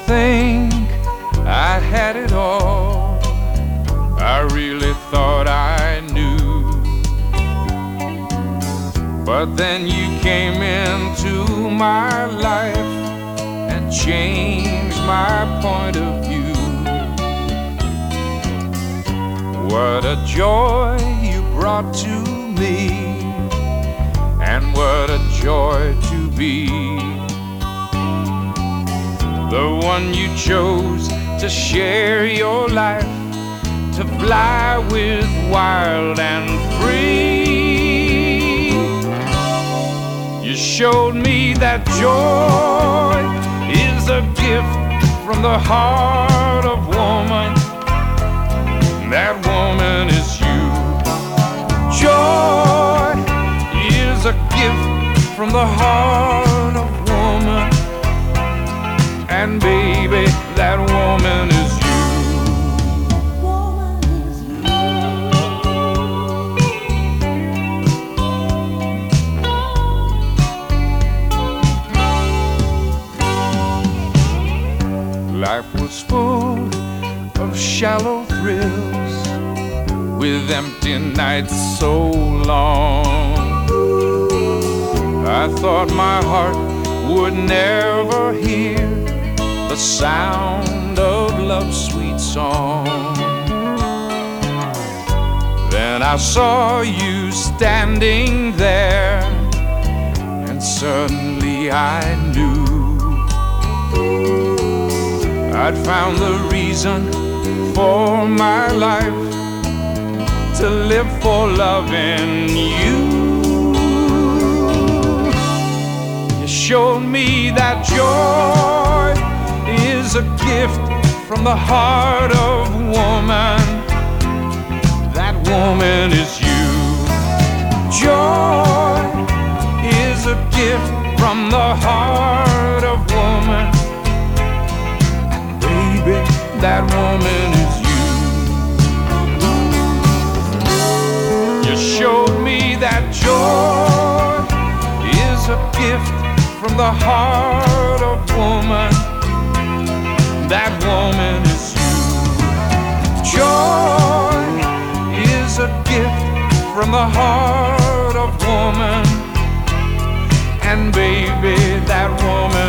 think I had it all. I really thought I knew. But then you came into my life and changed my point of view. What a joy you brought to me, and what a joy to be the one you chose to share your life, to fly with wild and free. You showed me that joy is a gift from the heart of woman. That woman is you. Joy is a gift from the heart of woman. And baby, that woman is you. Life was full of shallow thrills, with empty nights so long. I thought my heart would never hear the sound of love's sweet song. Then I saw you standing there, and suddenly I knew I'd found the reason for my life, to live for loving you. You showed me that joy is a gift from the heart of woman. That woman is you. Joy is a gift from the heart of woman. And baby, that woman is you. You showed me that joy is a gift from the heart of woman. That woman is you. Joy is a gift from the heart of woman. And baby, that woman